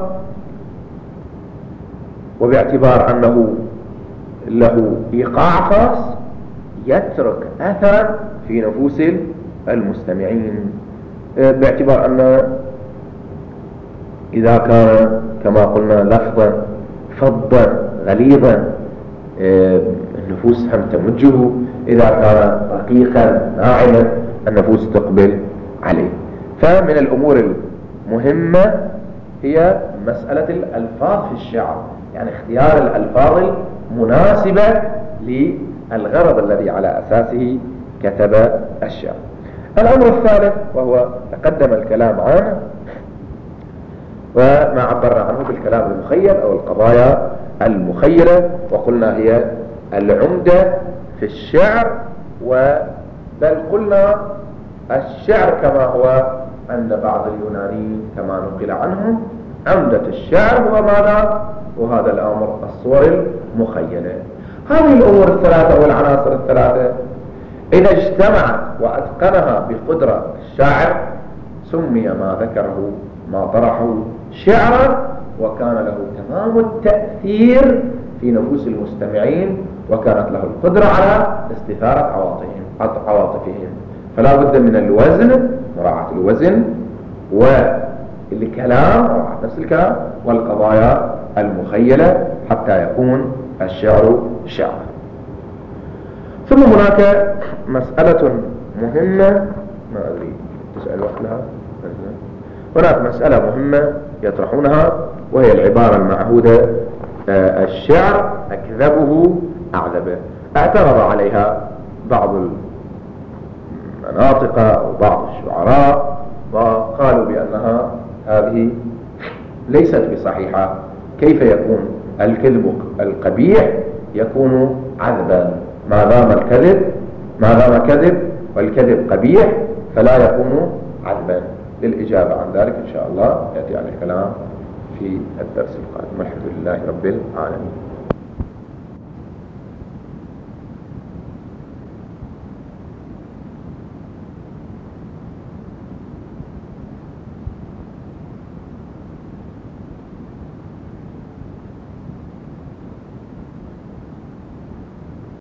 Speaker 1: وباعتبار أنه له إيقاع خاص يترك أثرا في نفوس المستمعين، باعتبار أن إذا كان كما قلنا لفظا فظا غليظا النفوس هم تمجه، إذا كان رقيقا ناعما النفوس تقبل عليه. فمن الأمور المهمة هي مسألة الألفاظ في الشعر، يعني اختيار الألفاظ المناسبة للغرض الذي على أساسه كتب الشعر. الأمر الثالث وهو تقدم الكلام عنه وما عبرنا عنه بالكلام المخيل أو القضايا المخيلة، وقلنا هي العمدة في الشعر، بل قلنا الشعر كما هو عند بعض اليونانيين كما نقل عنهم عمدة الشعر هو ماذا؟ وهذا الأمر الصور المخيلة. هذه الأمور الثلاثة والعناصر الثلاثة إذا اجتمعت وأتقنها بقدرة الشاعر سمي ما ذكره ما طرحه شعرا، وكان له تمام التأثير في نفوس المستمعين، وكانت له القدرة على استثارة عواطفهم عواطفهم فلا بد من الوزن، مراعاة الوزن والكلام، مراعاة نفس الكلام والقضايا المخيلة حتى يكون الشعر شعرا. ثم هناك مسألة مهمة ما أدري تسأل وقت لها. هناك مسألة مهمة يطرحونها وهي العبارة المعهودة آه الشعر أكذبه أعذبه. اعترض عليها بعض المناطق أو بعض الشعراء وقالوا بأنها هذه ليست بصحيحة. كيف يكون الكذب القبيح يكون عذبا؟ ما دام الكذب ما دام كذب والكذب قبيح فلا يكون عذبا. للإجابة عن ذلك إن شاء الله يأتي على الكلام في الدرس القادم. والحمد لله رب العالمين.